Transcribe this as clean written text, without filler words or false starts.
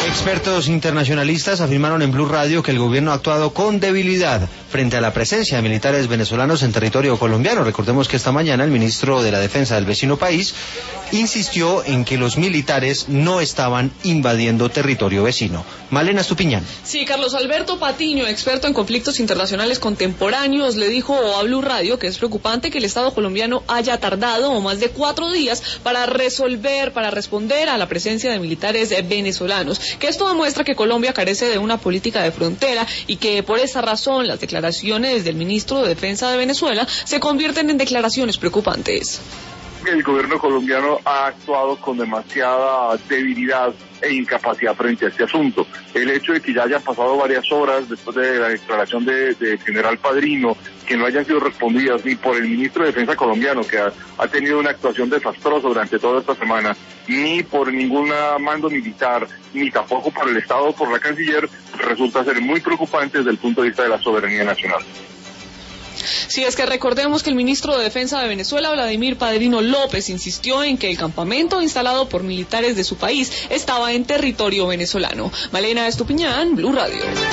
Expertos internacionalistas afirmaron en Blue Radio que el gobierno ha actuado con debilidad frente a la presencia de militares venezolanos en territorio colombiano. Recordemos que esta mañana el ministro de la Defensa del vecino país insistió en que los militares no estaban invadiendo territorio vecino. Malena Estupiñán. Sí, Carlos Alberto Patiño, experto en conflictos internacionales contemporáneos, le dijo a Blue Radio que es preocupante que el Estado colombiano haya tardado más de 4 días para responder a la presencia de militares venezolanos, que esto demuestra que Colombia carece de una política de frontera y que por esa razón las declaraciones del ministro de Defensa de Venezuela se convierten en declaraciones preocupantes. El gobierno colombiano ha actuado con demasiada debilidad e incapacidad frente a este asunto. El hecho de que ya hayan pasado varias horas después de la declaración de general Padrino, que no hayan sido respondidas ni por el ministro de Defensa colombiano, que ha tenido una actuación desastrosa durante toda esta semana, ni por ningún mando militar, ni tampoco por el Estado o por la canciller, resulta ser muy preocupante desde el punto de vista de la soberanía nacional. Sí, es que recordemos que el ministro de Defensa de Venezuela, Vladimir Padrino López, insistió en que el campamento instalado por militares de su país estaba en territorio venezolano. Malena Estupiñán, Blue Radio.